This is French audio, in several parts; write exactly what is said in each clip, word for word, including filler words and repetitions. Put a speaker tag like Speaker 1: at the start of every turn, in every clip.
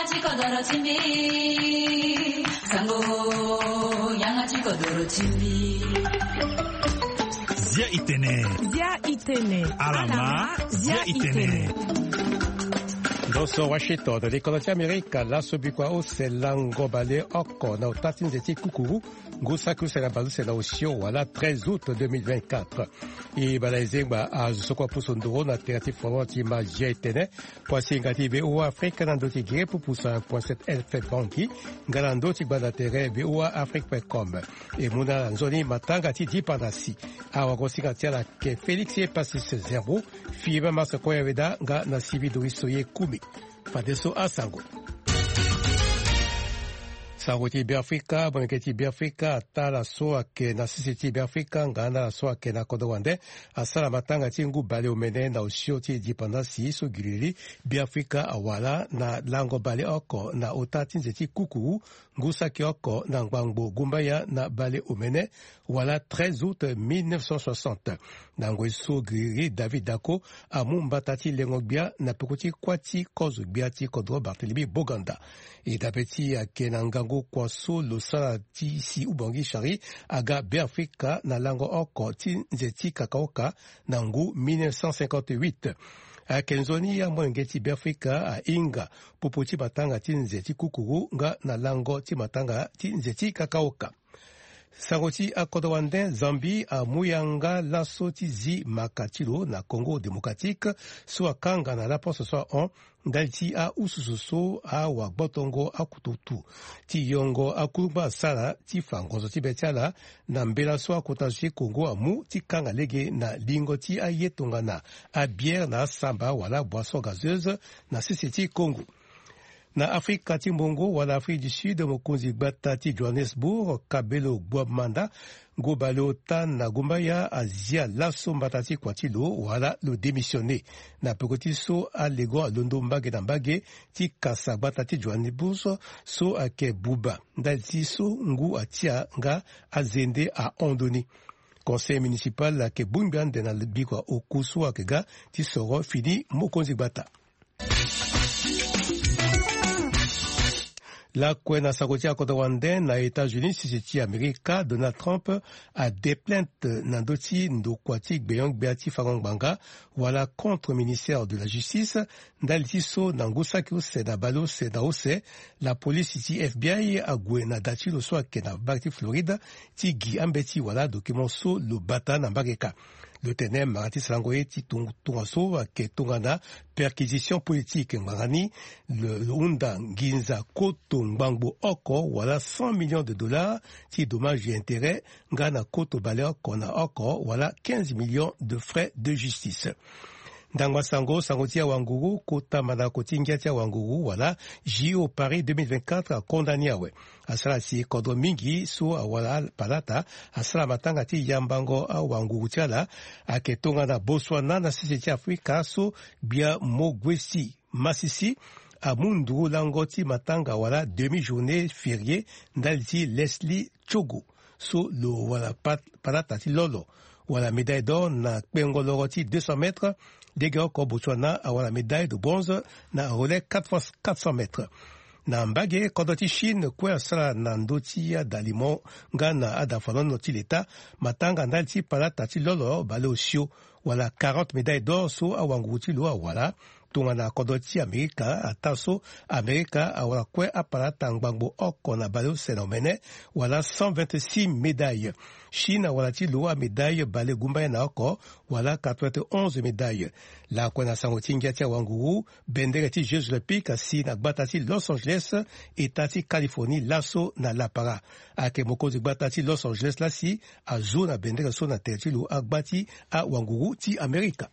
Speaker 1: 양아치 거더러 진비 상고 양아치 거더러 진비
Speaker 2: Zia Itene.
Speaker 3: Zia Itene.
Speaker 2: Alama. Zia Itene.
Speaker 4: Doso Washington, l'école d'Amérique, la sobikwa o se lango bale oko na utatin zeti kukuru, gusa kusa na balu se na osio wala treize août deux mille vingt-quatre. I bala ezengba a zusokwa pusondoro na terati forwanti ma Zia Itene, kwa singati be uwa Afrika na ndoti gire pupusa un point sept F banki, ngala ndoti gbada tere be uwa afrique point com. E muna nzoni matanga ti di panasi. Awa kosingati ala ke Felix e pasis zero, fiba masa koya veda nga na sibi durisoye kumi. Fadeso Asango. Sangoti Biafrika, Bongeti Biafrika, ata la soa ke na sisiti Biafrika, ngana la soa ke na kodowande, asala matanga tingu bale omene na osio ti dipendance so gilili Biafrika awala na lango bale oko na otati nzeti kuku, ngusa ki oko na ngbangbo gumbaya na bale omene, wala treize août mille neuf cent soixante. Nango so gilili David Dako, amumba tati lengogbia na pekoti kwati kozu biati kodro Barthélemy Boganda. E dapeti ke na ngango kwa so lo sala ti si ubangi shari aga Biafrika na lango oko ti nzeti kakaoka na ngu mille neuf cent cinquante-huit. A kenzoni ya mwengeti Biafrika a inga popoti matanga ti nzeti kukuru nga na lango ti matanga ti nzeti kakaoka. Sangoti a Kodowande, Zambie a Muyanga laso ti zi makatilo na Congo démocratique so a kanga na rapport ce soir on dalti a usususo a wagbotongo a kututu ti yongo a kurba sala ti fangozo ti betiala na mbela so a kotaji Congo a mu ti kanga lege na lingo ti a yetonga na a bière na samba wala boisson gazeuse na sisiti Congo. Na Afrika ti mbongo wala Afrique du Sud mokonzi gbata ti Johannesburg kabelo gwamanda gobale otan na gumbaya azia laso mbata ti kwatilo wala lo démissionné na pekoti so a lego a londo mbage na mbage ti kasa gbata ti Johannesburg so ake buba ndati so ngu atia nga azende a ondoni. Conseil municipal ake bumbiande na bikwa okusu akega ti soro fini mokonzi gbata. La kwena sakoti a Kodowande na États-Unis sisiti Amerika, Donald Trump a déplainte nandoti ndokwati gbeyong beati farangbanga wala contre ministère de la justice ndaliti so nangusaki ose na balo se na ose la police ti F B I a gwe na dati lo so ake na bakti Florida ti gi ambeti wala document so lo bata na mbageka. Le tenem marati salangoye ti tungaso ke tungana perquisition politique ngani le unda nginza koto ngbango oko wala cent millions de dollars ti dommages et intérêts ngana koto bale oko na oko wala quinze millions de frais de justice. Ndangwa sango sango tia wanguru kota mana kotingia tia wanguru wala J O Paris deux mille vingt-quatre a condamné awe asala si kodro mingi so wala palata asala matanga ti yambango a wanguru tiala aketonga na Botswana na sisi Afrika so bia mogwesi masisi a mundu lango ti matanga wala demi-journée fériée ndalti Leslie Chogo so lo wala pat, palata ti lolo wala médaille d'or na pengoloro ti deux cents mètres dege oko Botswana awala médaille de bronze na relais quatre fois quatre cents mètres. Na mbage kodoti Chine kwe asala na ndoti ya dalimo nga na adafalon noti leta matanga ndalti palata ti lolo bale osio wala quarante médailles d'or so awanguti lo awala tunga na kodoti Amerika ataso Amerika awala kwe apalata ngbango oko na bale senomene wala cent vingt-six médailles. Chine awala ti lo a médaille bale gumbaya na oko wala quatre-vingt-onze médailles. La kwe na sango tingia ti awanguru bendere ti Jeux olympiques si na gbata ti Los Angeles eta ti Californie laso na lapara. Ake mokozi gbata ti Los Angeles la si a zo na bendere so na terti lo agbati a wanguru ti Amerika.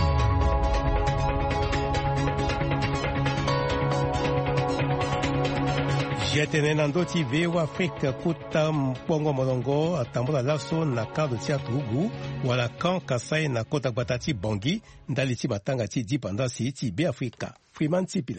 Speaker 4: Jetene nando ti vewa Afrique kuta mpongo molongo atambola laso na kado ti atugu wala kan kasai na kota gbata ti Bangui ndali ti matanga ti dipendance ti Biafrika. Freeman Tipila.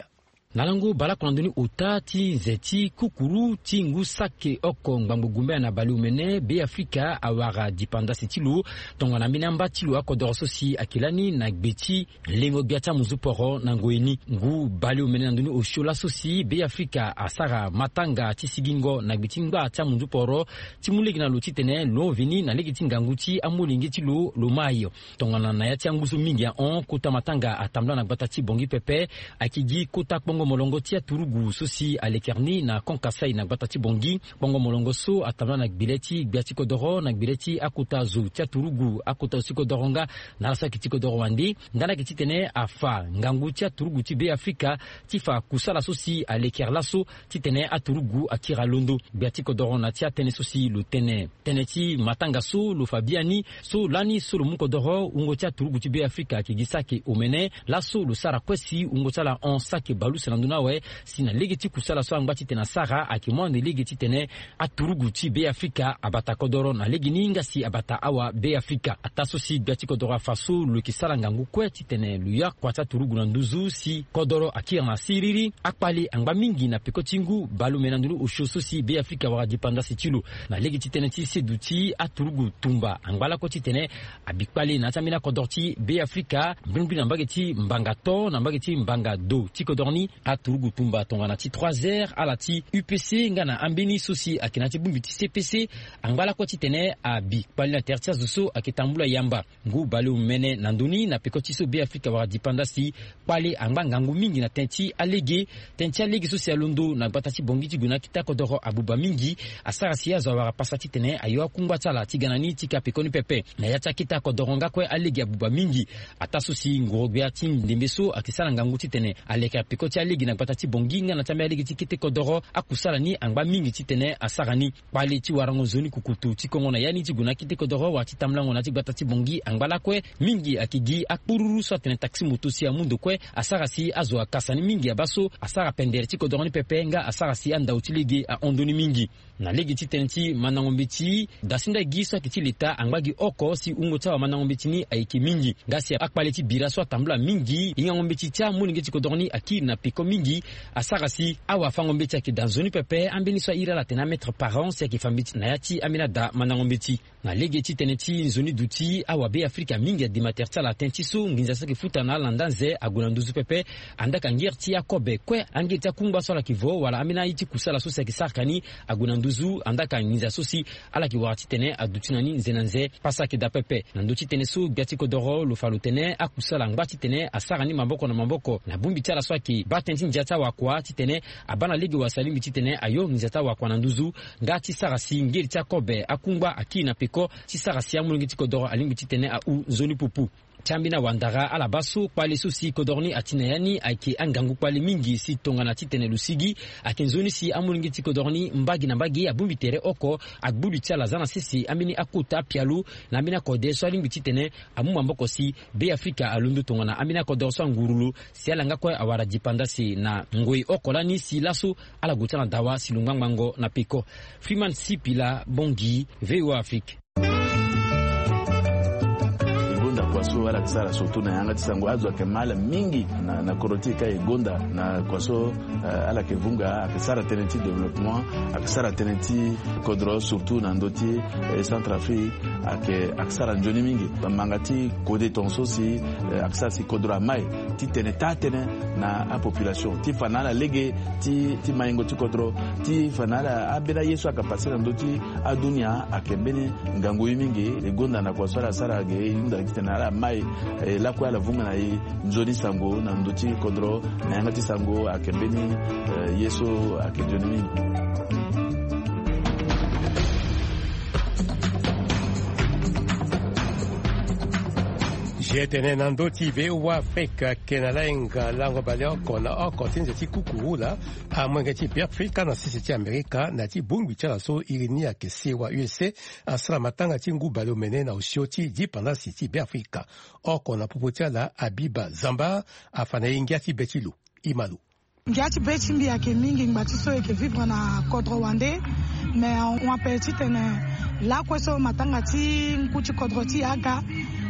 Speaker 3: nalango bala kondoni uta ti zeti kukuru ti ngu sake oko ngbambu gumbe na bali umene be Afrika awara dipanda sitilu tonga na minamba tilu akodoro sosi akilani na gbeti lengo biata muzuporo na ngoeni ngu bali umene nanduni oshola sosi be Afrika asara matanga ti sigingo na gbeti ngba ta muzuporo ti mulegi na loti tene lo vini na legiti nganguti amulingi tilu lo mayo tonga na na yati anguso mingi ya on kota matanga atamla na gbata ti bongi pepe akigi kota pongo molongo tia turugu sosi alekerni na konkasai na batati bongi bongo molongo so atamla na bileti biati kodoro na bileti akuta zu tia turugu akuta siko doronga na rasa kitiko doro wandi ndana kititene afa ngangu tia turugu ti be Afrika tifa kusala sosi aleker laso titene aturugu akira londo biati kodoro na tia tene sosi lo tene teneti matanga so lo fabiani so lani so lo mukodoro ungo tia turugu ti be Afrika kigisake omene laso lo sara kwesi ungo tala on sake balu selanduna we sina legeti kusala so angba titena sara akimwande legeti tene aturugu ti be Afrika abata kodoro na legini ngasi abata awa be Afrika ataso si biati kodoro faso lo kisala ngangu kwe titene luya kwata turugu na nduzu si kodoro akira na siriri akpali angba mingi na pekotingu balu menandulu ushoso si be Afrika wara dipanda sitilu na legeti tene ti seduti aturugu tumba angbala ko titene abikpali na tamina kodorti be Afrika mbimbi na mbageti mbangato na mbageti mbanga do ti kodorni aturugu tumba tonga na ti trois heures ala ti U P C ngana ambeni sosi akina ti bumbi ti C P C angbala ko titene abikpali na tertia zuso akitambula yamba ngu balu mene nanduni na pekoti so be Afrika wara dipanda si pali angba ngangu mingi na tenti alege tenti alege sosi alondo na batati bongi ti guna kita kodoro abuba mingi asara si azo wara pasati tene ayo kungba tala ti ganani ti kapekoni pepe na yata kita kodoronga kwe alege abuba mingi ataso si ngorogbe ti ndembeso akisala ngangu ti tene aleka pekoti alege na batati bongi ngana tambe alege ti kite kodoro akusala ni angba mingi ti tene asarani pali ti warango zoni kukutu ti kongo na yani ti guna kite kodoro wa ti tamlango na ti batati bongi angbala kwe mingi akigi akpururu so tene taxi moto si amundo kwe asara si azo akasani mingi abaso asara pendere ti kodoro ni pepe nga asara si anda utilege a ondoni mingi na legi ti tene ti manangombe ti dasinda gisa kiti leta angbagi oko si ungo tawa manangombe ti ni aiki mingi ngasi akpale ti bira so tambula mingi ingangombe ti tia muninge ti kodoro ni aki na piko mingi asara si awa fangombe ti aki danzoni pepe ambeni so ira la tena metre par an si aki fambiti na yati amina da manangombe ti na legi ti tene ti zoni duti awa be Afrika mingi ya dimater tia la tenti so nginza saki futa na landanze aguna nduzu pepe andaka ngir ti akobe kwe angir ti akungba so la kivo wala amina iti kusala so si aki sarkani aguna nduzu andaka nginza so si ala ki wati tene adutinani nzenanze pasaki da pepe na nduti tene so biati kodoro lo falu tene akusala ngbati tene asarani maboko na maboko na bumbi tia la so aki batenti njata wakwa ti tene abana legi wasalimi ti tene ayo njata wakwa na nduzu ngati sarasi ngir ti akobe akungba aki na peko ti sarasi amulingi ti kodoro alingi ti tene a u zoni pupu Chambina wandara ala baso kwale susi kodorni atinayani ake angangu kwale mingi si tongana titene lusigi akenzoni si amulingi ti kodorni mbagi na mbagi abumbi tere oko akbubi tia lazana sisi amini akuta pialu na amina kode so alingi titene amuma mboko si be Afrika alundu tongana amina kodor so ngurulu si alanga kwa awara dipanda si na ngoi oko lani si laso ala gutana dawa si lungangmango na piko Freeman Sipila Bongi V O Afrique.
Speaker 5: Kwaso wala kisara soto na yanga tisango azo akemala mingi na, na korotika egonda na kwaso uh, ala kevunga akisara tenenti development akisara tenenti kodro surtout na ndoti eh, Centrafrique ake akisara njoni mingi mangati kode tonso si eh, akisara si kodro amai ti tene tatene na a population ti fanala lege ti ti maingo ti kodro ti fanala abela yesu akapasi na ndoti adunia akembeni ngangu mingi egonda na kwaso ala sara ge inda kitena mai eh, la kwa la vunga na i njoni sango na ndoti kodro na yanga ti sango akembeni eh, yeso akenjoni mingi.
Speaker 4: Jetene nandoti V O Afrika kenalenga lango baleo kona oko tinze ti kukurula amwenge ti be Afrika na sisi ti Amerika na ti bungi chala so irini ya kesewa U S A asala matanga ti ngu baleo mene na usio ti dipanda si ti be Afrika oko na pupu chala Abiba Zamba afana ingia ti betilu imalu.
Speaker 6: Ngiati beti mbi yake mingi ngbatiso yake vivre na kodro wande mais on appelle ti tene la kweso matanga ti nkuti kodro ti aga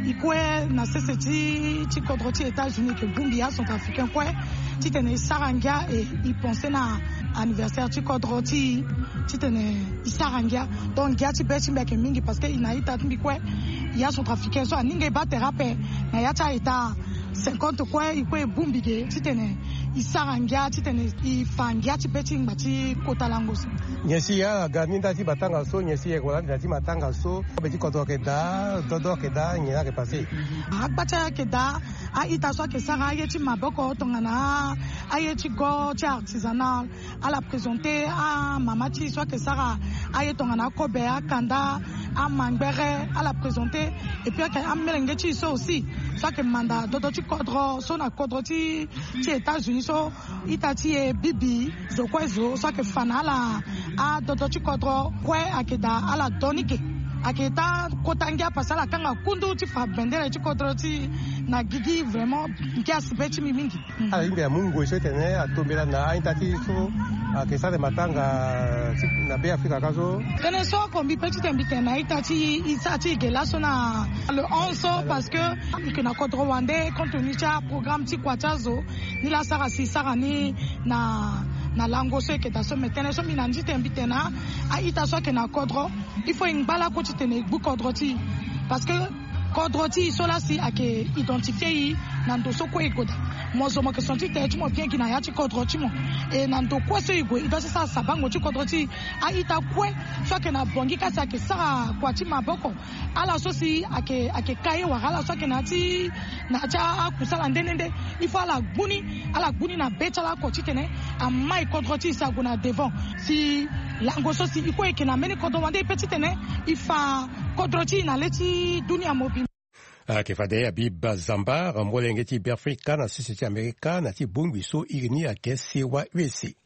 Speaker 6: ikwe na sese ti ti kodro ti États-Unis que Bumbia centrafricain kwe ti tene sarangia et il pensait na anniversaire ti kodro ti ti tene sarangia donc ya ti beti mbeke mingi parce que ina ita timbi kwe ya centrafricain so aninga ba terape na ya ta ita cinquante kwe ikwe Bumbige ti tene isarangia ti tene ifangia ti beti ngati kota langosi
Speaker 4: nyesi ya gaminda ti batanga so nyesi ya kola ti matanga so beti kodro ke da dodo ke da nyina ke passé
Speaker 6: akbacha ke da a ita so ke sara ye ti maboko tongana a ye ti go ti artisanal a la présenter a mama ti so ke sara a ye tongana kobe a kanda a mangbere a la présenter et puis a melenge ti so aussi so ke manda dodo ti kodro so na kodro ti ti États-Unis so ita ti e bibi zo kwezo so ke fana la a dodo ti kodro kwe akeda a la donike aketa kotangia pasala kanga kundu ti fa bendera ti kodro ti na gigi vraiment nkia sipeti mingi
Speaker 4: ala imbe ya mungu so tene atombela na aita ti so akesa de matanga na be Afrika kazo
Speaker 6: tene so kombi petit mbite na aita ti isa ti gelaso na le onze parce que que na kodro wande compte tenu cha programme ti kwatazo ni la sara si sara ni na na lango so ke ta so metene so minanji tembite na aita so ke na kodro il faut ngbala ko ti tene bu kodro ti parce que kodro ti so la si ake identifier na ndo so ko egoda mozo mo ke sonti te ti mo bien ki na ya ti kodro ti mo e na ndo ko so ego ida sa sabango ti kodro ti aita kwe so ke na bongi ka sa ke sa kwa ti maboko ala so si ake ake kai wa ala so ke na ti na cha kusala ndenende il faut ala gbuni ala gbuni na beta la ko ti tene amai kodro ti sa gona devant si lango so si iko ke na meni kodro wande petit tene ifa kodro ti na leti dunia mobi
Speaker 4: akefade Habib Zamba rambolenge ti Afrika na sisi ti Amerika na ti bungwi so irini ake sewa U S A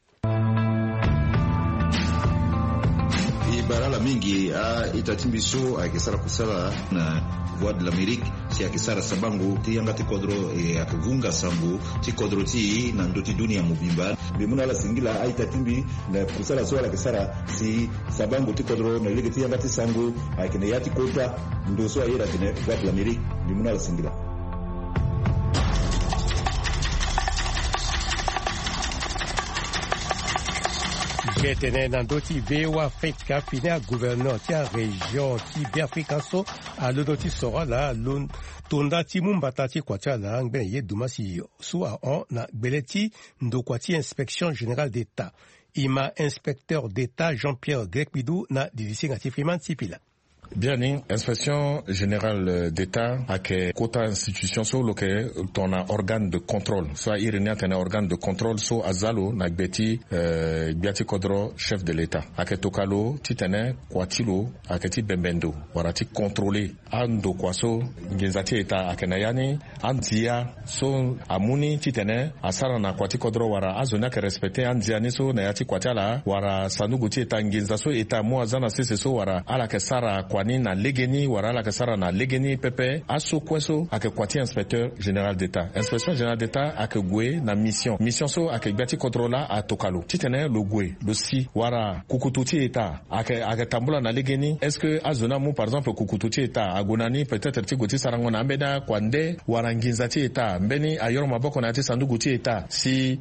Speaker 7: barala mingi a itatimbiso akisara kusala na voix de l'Amérique si akisara sabangu ti yanga ti kodro e akivunga sambu ti kodro ti na ndoti dunia mubimba bimuna la singila a itatimbi na kusala so akisara si sabangu ti kodro na lege ti yanga ti sangu akine yati kota ndo so ayera tine voix de l'Amérique bimuna la singila
Speaker 4: Getene nando ti vewa Afrika fine a gouverneur ti a région ti be Afrika so a lodo ti sora la lon tonda ti mumbata ti kwacha la ngben ye duma si so a on na gbele ti ndo kwa ti inspection générale d'État ima inspecteur d'État Jean-Pierre Grek-Bidou na divisi ngati Freeman Tipila.
Speaker 8: Bien, inspection générale d'État a que quota institution so lo que ton organe de contrôle soit irenia ten organe de contrôle so azalo na gbeti euh biati kodro chef de l'État a que tokalo titene kwatilo a que ti bembendo warati contrôler ando kwaso ngenzati État a que nayani andia so amuni titene asara na kwati kodro wara azona que respecter andia ni so na yati kwatala wara sanugu ti État ngenza so État mo azana sese so wara ala que sara kwani na legeni wara la kasara na legeni pepe aso kweso ake kwati inspecteur général d'État inspection générale d'État ake gwe na mission mission so ake gbati contrôla a tokalo titene lo gwe lo si wara kukututi État ake ake tambula na legeni est-ce que azona mu par exemple kukututi État agonani peut-être ti goti sarango na mbeda kwande wara nginzati État mbeni ayor maboko na ti sandugu ti État si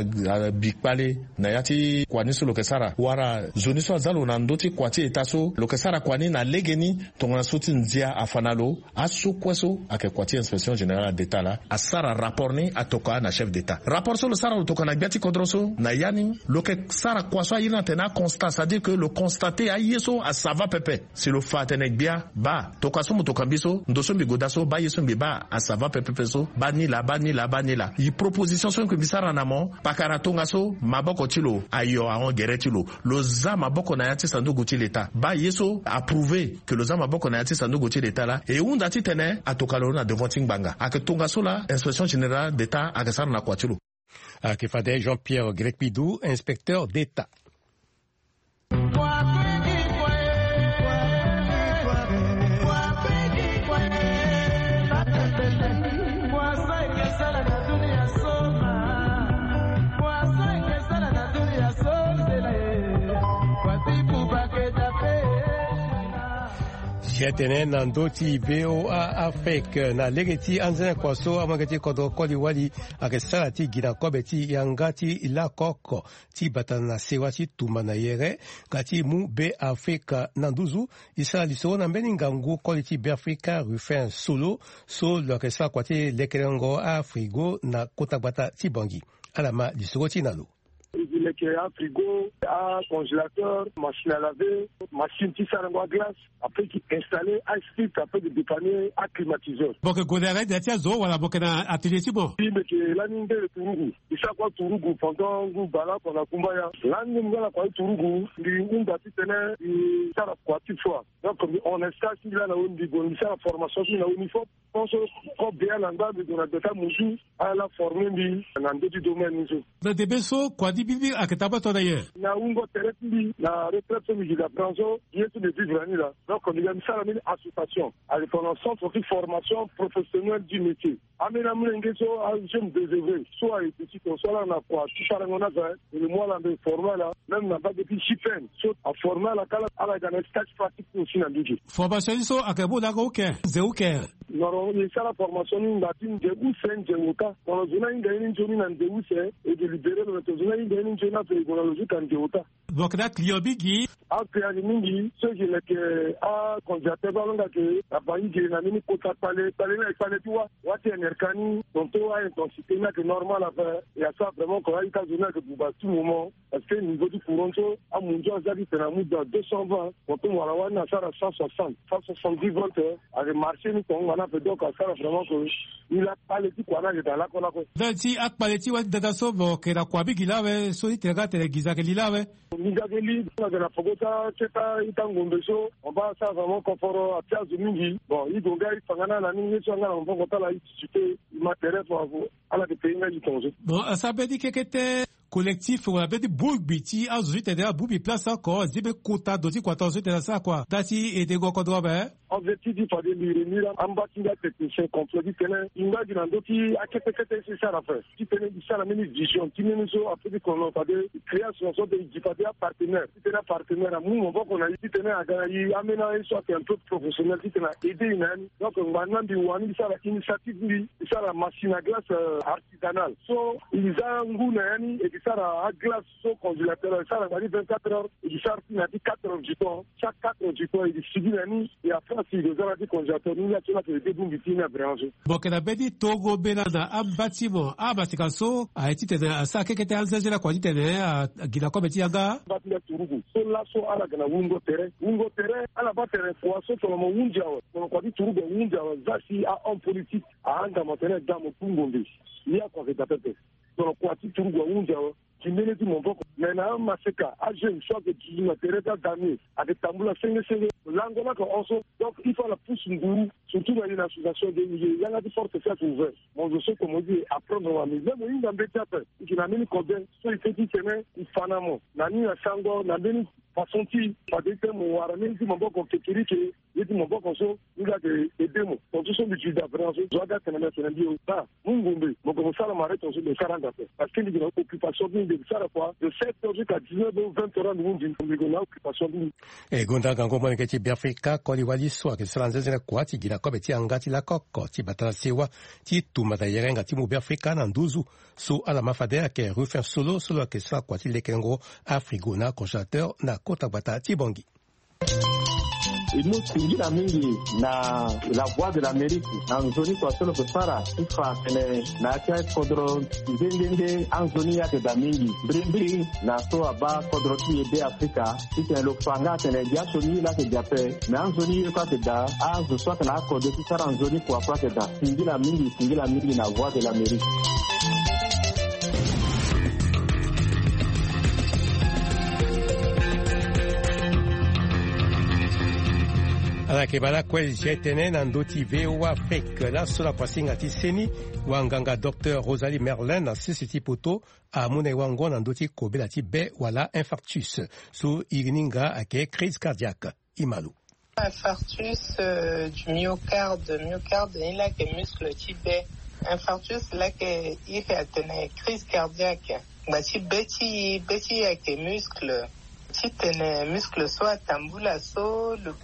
Speaker 8: a bikpale na yati kwani so lo kesara wara zoni so azalo na ndoti kwati État so lo kesara kwani na legeni ni tongana soti nzia afanalo aso kweso ake kwati inspection générale d'État la asara rapport ni atoka na chef d'État rapport so le sara lo toka na biati kodroso na yani lo ke sara kwaso ayina tena constat c'est-à-dire que le constater ayeso a sava pepe si lo fatenek bia ba toka so motoka biso ndoso mbi godaso ba yeso mbi ba a sava pepe so ba ni la ba ni la ba ni la yi proposition so que bisara namo pakara tonga so maboko tilo ayo a on gere tilo lo za maboko na yati sandugu ti l'État ba yeso approuvé que le zama boko na yati sandugu ti l'État la e unda ti tene atokalo na devant tingbanga ake tonga so la inspection générale d'État ake sara na kwatilo
Speaker 4: ake fade Jean-Pierre Grek-Bidou inspecteur d'État. Jetene nando ti B O A Afrique na legeti anzana kwaso amagati kodo koli wali akesala ti gina kobeti yangati ila koko ti batana sewati tumana yere gati mu be Afrika nanduzu isa liso na mbeni ngangu koli ti be Afrika rufin solo so lo akesala kwati lekerengo Afrigo na kotabata ti bangi alama liso ti nalo.
Speaker 9: Il est qu'il y a un frigo, un congélateur, machine à laver, machine qui sert à glace, après qui installé, un strip, après de dépanner, un climatiseur.
Speaker 10: Donc, vous avez dit à zo, voilà, donc, un atelier, c'est bon.
Speaker 9: Oui, mais que l'année de Tourougou, il s'est quoi Tourougou, pendant que Bala, qu'on a Kumbaya, l'année de quoi Tourougou, il a tenu, il s'est quoi, tu vois. Donc, on installe, il a la uniforme, il a la formation, il a uniforme, on se coupe bien l'endroit de la déta Moussou, à la formée, dans deux domaines.
Speaker 10: Dans des besoins, quoi, dit Bibi, à Katabato d'ailleurs.
Speaker 9: Na ungo tereti la retraite de la branche qui est de vivre là. Donc on a mis ça à une association avec un centre de formation professionnelle du métier. Amena mlengeso a jeune désœuvré soit petit soit là na quoi tout ça on a fait le mois là de former là même na pas depuis chipen soit à former la kala à la dans stage pratique aussi na budget.
Speaker 10: Formation so akabo na ko ke zeuke.
Speaker 9: Non, il y a la formation in latin de où c'est de Oka. On a besoin d'une journée dans de où c'est et de libérer notre besoin d'une journée pour l'écologie quand de Oka.
Speaker 10: Donc là, client bigi.
Speaker 9: Après, il y a ceux qui est à conducteur balanga que la banque qui n'a mis quota palais palais là palais toi. What est nerkani donc toi intensité là que normal à faire. Il y a ça vraiment qu'on a eu cas journée que pour tout moment parce que niveau du courant à mon Dieu ça dit c'est un mood de deux cent vingt quand on va avoir na ça à cent soixante cent soixante-dix volts avec marché nous on a fait donc ça vraiment que il a pas les petits quoi là dans la cola quoi.
Speaker 10: Donc si ak paleti wa data so que la kwa bigi là ouais so il te gâte les gizakeli là ouais.
Speaker 9: Gizakeli de la Fogota cheta itangombeso on va ça vraiment confort à Tiaz mingi. Bon il doit il fangana la ningi so ngana on va la discuter matériel pour à la pays du Congo.
Speaker 10: Bon ça veut dire que était collectif on avait dit boubiti a zui te da boubi place encore zibe kota dozi quatorze te ça quoi. Dati et de go kodwa ba.
Speaker 9: Objectif du fade lirenira ambatinga technicien complet tene inga dinando ki akepekete c'est ça la faire. Qui tene ça la même vision qui nous so après qu'on a fade création so de fade partenaire. Qui tene partenaire nous on va qu'on a dit tene aga yi amena soit un peu professionnel qui tene aider une donc maintenant di wani ça la initiative ni ça la machine à glace artisanale. So ils a nguna yani et ça la glace so congélateur ça la vingt-quatre heures et ça a dit quatre heures du temps chaque quatre heures du temps il dit yani et après si les gens dit congélateur nous là tu vas te début du na branche.
Speaker 10: Bon que la bedi togo benana abatimo abatika so a été tena ça que était alzaje la quoi tena gila ko beti yanga
Speaker 9: batila turugu so la so ala kana wungo tere wungo tere ala batere poisson to mo wunja wa ko di turugu wunja wa zasi a en politique a anga motene damo pungombe il y a quoi que t'appelles donc quoi ti turugu wunja wa kimene ti mongo mena maseka a jeune soit que tu na tere da dami avec tambula senge senge l'angola ko also donc il faut la pousse nguru surtout dans une association de il y a des fortes fêtes ouvertes mon je sais comme on dit apprendre à miser mais il embête pas qui n'a même combien so il fait tene il fanamo na ni na sango na beni façon ti pas de mo warami ti mongo ko kekirike yeti mongo ko so il a de demo donc tout ça du d'apprendre doit être na na bio ça mungumbe mo ko sala mare to so de quarante parce que il y a occupation de ça quoi de sept heures jusqu'à dix-neuf heures vingt heures nous dit on a occupation
Speaker 4: e gonda kango mo ke ti Biafrika ko li wali so ke sala nzeze kwa ti gila ko beti angati la koko ti batala sewa ti tumata yerenga ti mu Biafrika na nduzu so ala mafadea ke refaire solo solo ke sa kwa ti lekengo Afrigo na congélateur na kota bata ti bongi.
Speaker 11: Imo kuingia mingi na la voix de l'Amérique anzoni kwa solo kusara ifa kene na kia kodro ndende anzoni ya da mingi brimbri na so aba kodro ti de Afrika ite lo fanga kene dia soni la ke jape na anzoni kwa ke da anzo so kana kodro ti sara anzoni kwa kwa ke da ingila mingi ingila mingi na voix de l'Amérique.
Speaker 4: ala ke bala kwel jetene na ndoti V O A Afrique la sola kwasinga ti seni wanganga docteur Rosalie Merlin na sisi ti poto a mune wango na ndoti kobela ti be wala infarctus so irininga ake crise cardiaque imalu.
Speaker 12: Infarctus euh, du myocarde, myocarde il a que muscle ti be infarctus là que il fait une crise cardiaque. Bah si beti beti avec muscle si tene muscle soit tambula so le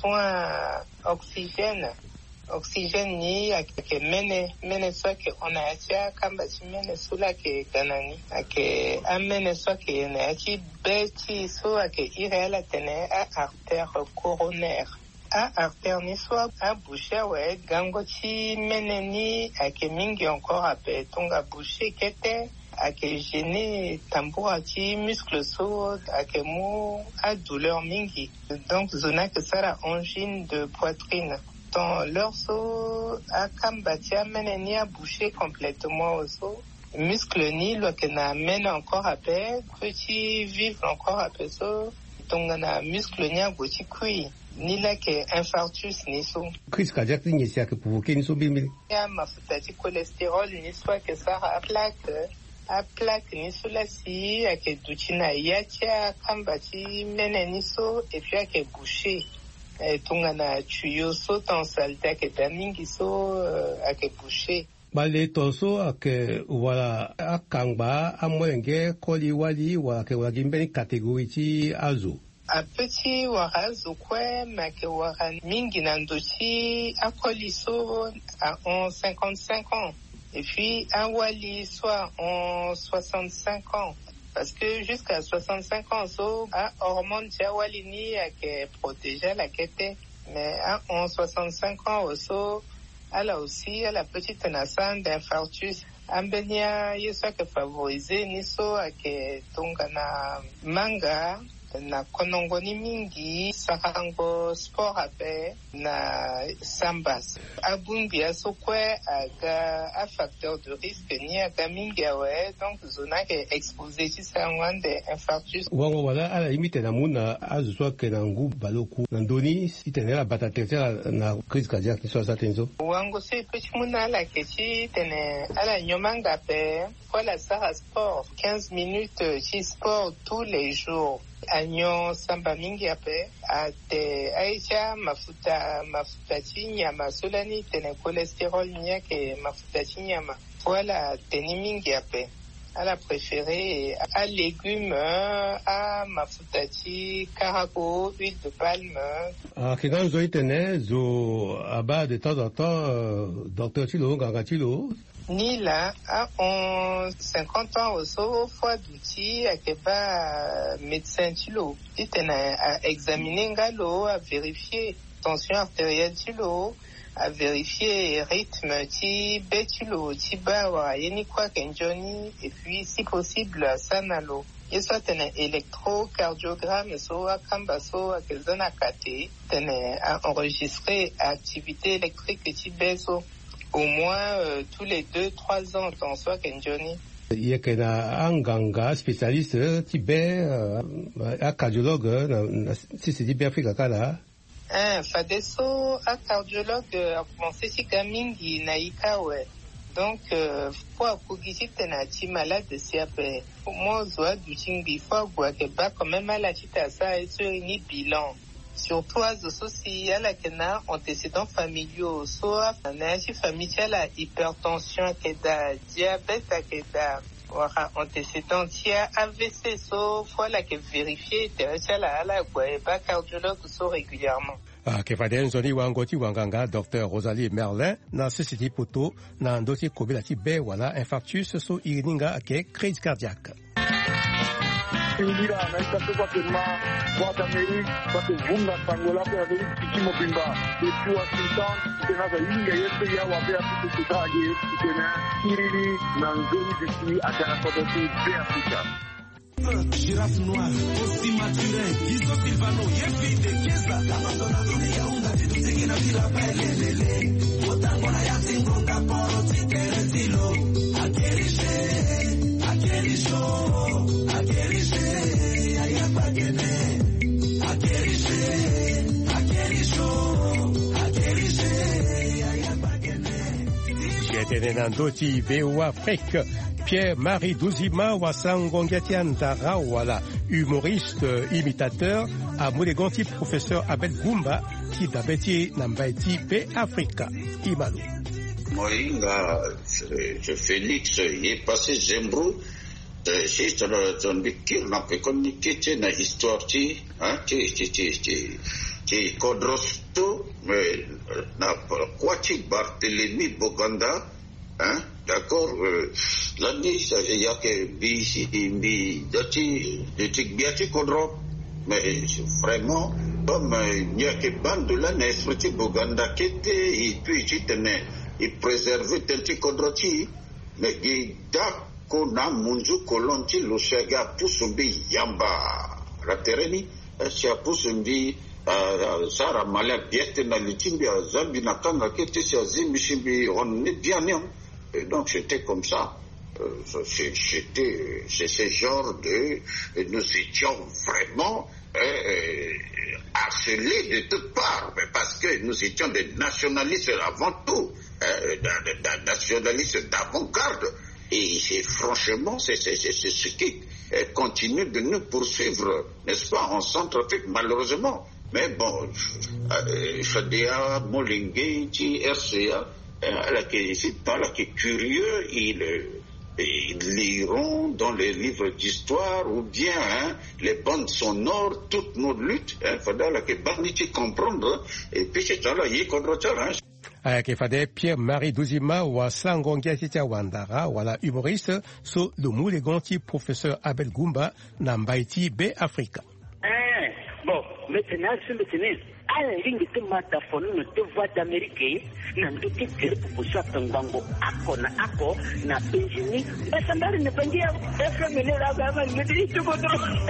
Speaker 12: besoin oxygène oxygène ni ake mene mene soit que on a atia kamba si mene sula ke ganani ake amene soit que ne ati beti so ake irela tene a artère coronaire a artère ni soit a boucher ouais gangoti mene ni ake mingi encore ape tonga boucher kete ake gêné tambour ati muscle so ake mu a douleur mingi donc zona que ça la angine de poitrine dans leur so a kambatia mene ni a bouché complètement au so muscle ni lo que na mène encore à paix petit vivre encore à paix so donc na muscle ni a goti kui ni la que infarctus ni so
Speaker 4: crise cardiaque ni sia que provoquer ni so bimbi
Speaker 12: ya mafuta di cholestérol ni soit que ça a plaque a plaque ni so la si a que dutina yatia kambati mene ni so et puis a que bouché tungana tuyau saute en salta que damingi so ake bouché
Speaker 4: bale toso ake wala akangba amwenge koli wali wa ke wagimbeni catégorie ti azo
Speaker 12: a petit warazo kwe make waran mingi nandochi akoli so à en cinquante-cinq ans et puis un wali soit en soixante-cinq ans. Parce que jusqu'à soixante-cinq ans, so, a hormone tiawalini a que protéger la quête, mais en soixante-cinq ans aussi, elle a aussi la petite naissance d'infarctus. Ambenia, il y a que favoriser niso a que tongana manga na konongoni mingi sarango sport ape na sambas abumbi asokwe aga a facteur de risque ni aga mingi awe donc zona ke exposé ci sangwande infarctus
Speaker 4: wango wala ala limite na muna azuswa ke na ngu baloku na ndoni sitenela batatertia na crise cardiaque so sa tenzo
Speaker 12: wango se petit muna la kechi tene ala nyomanga pe voilà ça sport quinze minutes ci sport tous les jours anyo samba mingi ape ate aisha mafuta mafuta chinyama solani tene cholestérol nyake mafuta chinyama voilà teni mingi ape ala préféré à légumes à mafuta chi caraco huile de palme
Speaker 4: ah kigan zo itene zo aba de temps en temps euh, docteur Chilo ganga Chilo
Speaker 12: ni là à en cinquante ans aussi fois d'outils à keba médecin tilo itena à examiner ngalo à vérifier tension artérielle tilo à vérifier rythme ti betulo ti bawa yeni kwa kenjoni et puis si possible sanalo et soit un électrocardiogramme so à kambaso à kezana kate tene à enregistrer activité électrique ti beso au moins euh, tous les deux trois ans en soi kenjoni
Speaker 4: yeke na anganga spécialiste tibé a cardiologue na sisi di Afrika kala
Speaker 12: un fadeso a cardiologue a commencé si gamingi na ikawe donc pour akugisi tena ti malade si ape mo zoa du chingi fo gwa ke ba quand même la tita ça et sur ni bilan surtout à ceci à la kena antécédents familiaux soit na si famille la hypertension keda diabète keda wara antécédent tia A V C so voilà que vérifier teresa la la gwa ba cardiologue so régulièrement
Speaker 4: ah ke faden zoni wango ti wanganga docteur Rosalie Merlin na sisi poto na ndoti kobela ti be wala infarctus so irininga ake crise cardiaque
Speaker 9: Indira na itato kwa kema kwa tameri kwa vunga sangola kwa veri kichimo bimba depuis Washington tena za inga yetu ya wabe apu kutaje tena kiriri na nzoni disi atana kwa dosi be Afrika
Speaker 2: Girafe noire, aussi maturé, Gizo Silvano, Yefi de Keza, la Madonna Dunia, Unga, Tituki na Vila Pelele, Motango na Yasingo, Kaporo, Titere, Zilo, Akerishe, Akerisho, Akerishe, Ayapagene, Akerishe, Akerisho, Akerishe, Ayapagene.
Speaker 4: J'étais dans Doti B O Afrique. Pierre-Marie Douzima Wasangongetian Dara wala humoriste imitateur à Mouleganti professeur Abel Goumba qui d'Abeti Nambaiti P Africa Imalo.
Speaker 7: Moringa je Félix il est passé Zembrou
Speaker 13: si ton bikir na pe konni kiche na histoire ti hein ti ti ti ti ti kodrosto mais na kwati Barthélemy Boganda hein d'accord là ni il y a que bi si bi dati ti biati kodro mais vraiment comme il y a que bande là na esprit Boganda qui était il peut il tenait il préserver tel kodroti mais da kona munzu kolonti loshega pusumbi yamba la tereni sia pusumbi sara mala biete na litimbi zambi na kanga kete sia zimbi shimbi on est bien né et donc c'était comme ça c'était c'est ce genre de nous étions vraiment euh, harcelés de toutes parts parce que nous étions des nationalistes avant tout euh, des nationalistes d'avant-garde. Et c'est, franchement, c'est, c'est, c'est, c'est ce qui euh, continue de nous poursuivre, n'est-ce pas, en Centrafrique, malheureusement. Mais bon, F D A, Molingue, R C A, là qui est curieux, ils, ils liront dans les livres d'histoire ou bien hein, les bandes sonores, toutes nos luttes. Il faudra que Barniti comprendre. Et puis c'est ça, là, il y a contre ça, hein.
Speaker 4: Ayakefade Pierre-Marie Douzima wa Sangongia Titia Wandara wala humoriste so le mouleganti professeur Abel Goumba na Mbaiti B Africa.
Speaker 14: Eh, bon, maintenant c'est maintenant à la ligne de mataphone de voix d'Amérique na ndoki kere pour tangango ako na ako na Benjamin basambari ne bandia F M L la baba ne dit tout bon.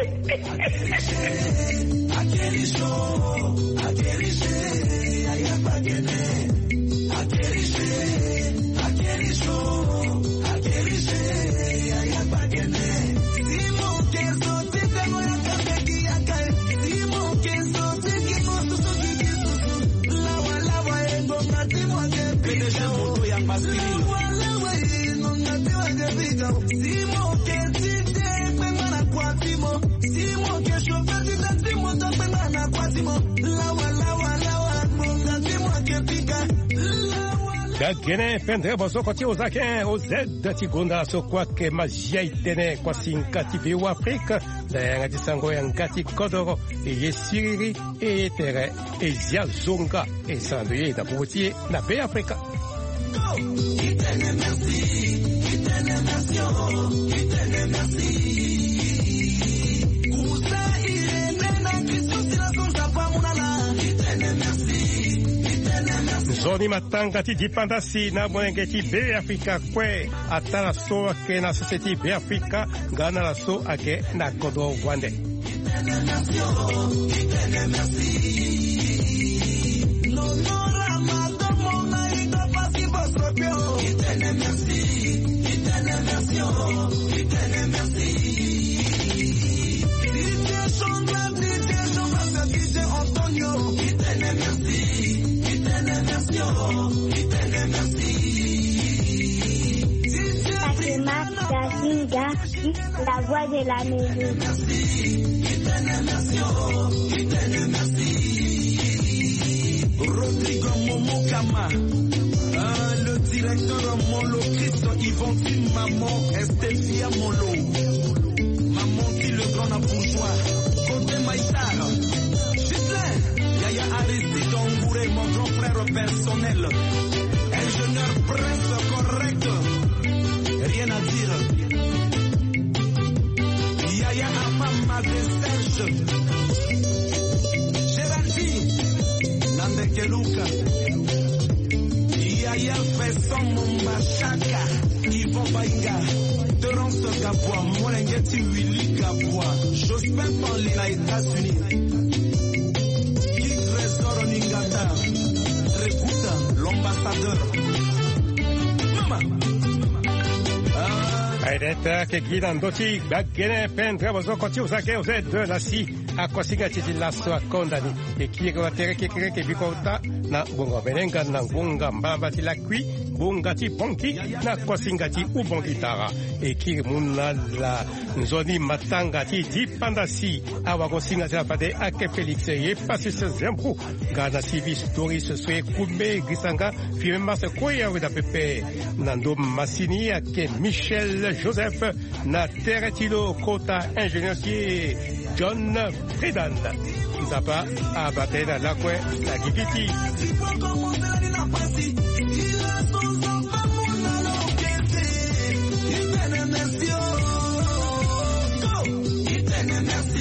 Speaker 14: Akeriso akeriso ayapagene Akerise, akerise, akerise, ayapagene. Simo keso tite moya kapeki yakae. Simo keso tiki mosu suki kisusu. Lawa lawa ego ngati mwake pika. Lawa lawa ego ngati mwake pika. Simo kesite pengana kwa timo. Simo kesho petite timo to pengana kwa timo. Lawa lawa lawa ego ngati mwake pika. Da Guinée pendre bozo koti ozake ozed tigunda so kwa ke magia itene kwa sinkati biwa Afrika da ngati sango ya ngati kodoro e yesiri e tere e zia zonga e sandoye da potier na be Afrika. Itene merci, itene merci, itene merci. Usa irene na Kristo sila zonga pa munala. Itene merci. Zoni matanga ti dipandasi na mwengeti be Afrika kwe atala so ake na society be Afrika gana la so ake na kodo wande.
Speaker 15: La voix de l'Amérique.
Speaker 2: Rodrigo Momokama, ah, le directeur Molo Christ Yvonne Maman Estelvia Molo, Maman qui le grand bourgeois, Côté Maïtar, Gislain, Yaya Aristide Ongouré, mon grand frère personnel, ingénieur presse correct, rien à dire. Yaya Amama de Serge Géraldine Nandeke Luka Yaya Fesson Machaka Yvon Bainga Terence Gabois Molengeti Willy Gabois Jospin Panli na États-Unis Guy Trésor Ningata Rekuta l'ambassadeur Mama
Speaker 4: Aideta ke gidan doti bagene pendre bozo koti usake ose de la si akosinga titi laso akondani ekiri watere kekere kebikota na bongo belenga na ngonga mbamba ti lakwi bonga ti bonki na kosinga ti ubongi tara ekiri muna la nzoni matanga ti dipandasi awa kosinga ti apade ake Felix ye pasise zembru gana civis Doris soe kume gisanga firma se koya weda pepe nando Massini ake Michel Joseph na teretilo kota ingénieur John Fredan Zapa abate na lakwe na gigiti
Speaker 14: Merci.